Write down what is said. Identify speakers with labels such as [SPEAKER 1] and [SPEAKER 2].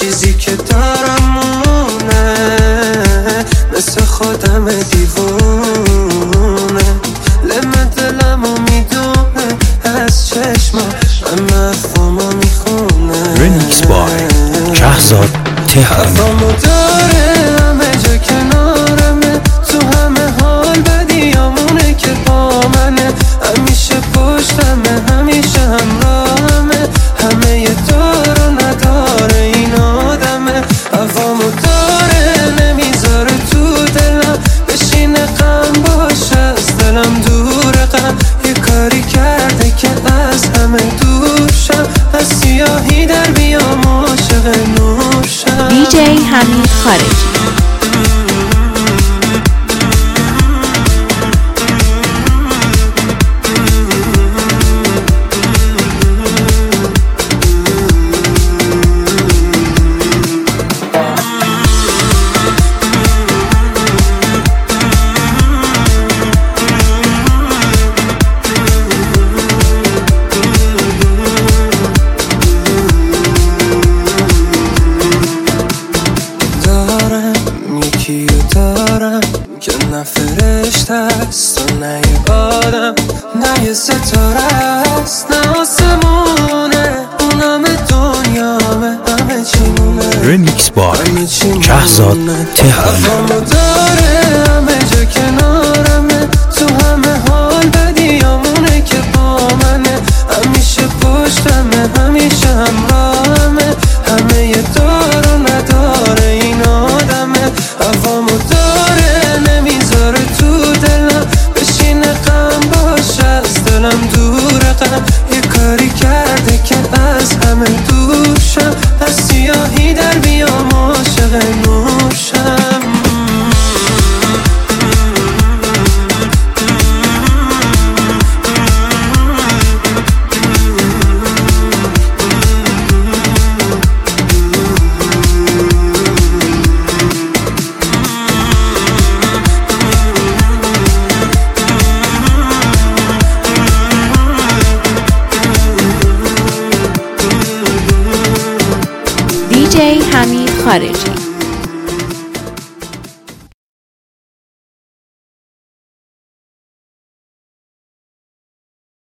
[SPEAKER 1] چیزی که دارم مونه، مثل خودم دیوونه. لمه دلمو میدونه از چشما، مفهومو میخونه.
[SPEAKER 2] رمیکس بای شهزاد تهرانی.
[SPEAKER 1] مفهومو داره همه جا کنارمه، تو همه حال بدیامونه که با منه. همیشه پشتمه، همیشه همراهمه، همه ی دارو نداره این آدمه. هوامو داره نمیذاره تو دلم بشینه، غم باشه از دلم دوره. غم یه کاری کرده که از همه دور شم، از سیاهی در بیام عاشق نور شم.
[SPEAKER 3] دیجی حمید خارجی.
[SPEAKER 1] دارم که نه فرشته است و نه یه آدم، نه یه ستاره است نه آسمونه. اونم دنیامه، همه چیمونه.
[SPEAKER 2] رمیکس بای شهزاد تهرانی.
[SPEAKER 1] هوامو داره همه جا کنارمه، تو همه حال بدیامونه که با منه. همیشه پشتمه، همیشه همراهمه، همه ی دارو نداره این آدمه. هوامو داره نمیذاره تو دلم بشینه، غم باشه از دلم دوره. غم یه کاری کرده که از همه دور شم، از سیاهی در بیام عاشق نور شم.
[SPEAKER 3] دیجی حمید خارجی.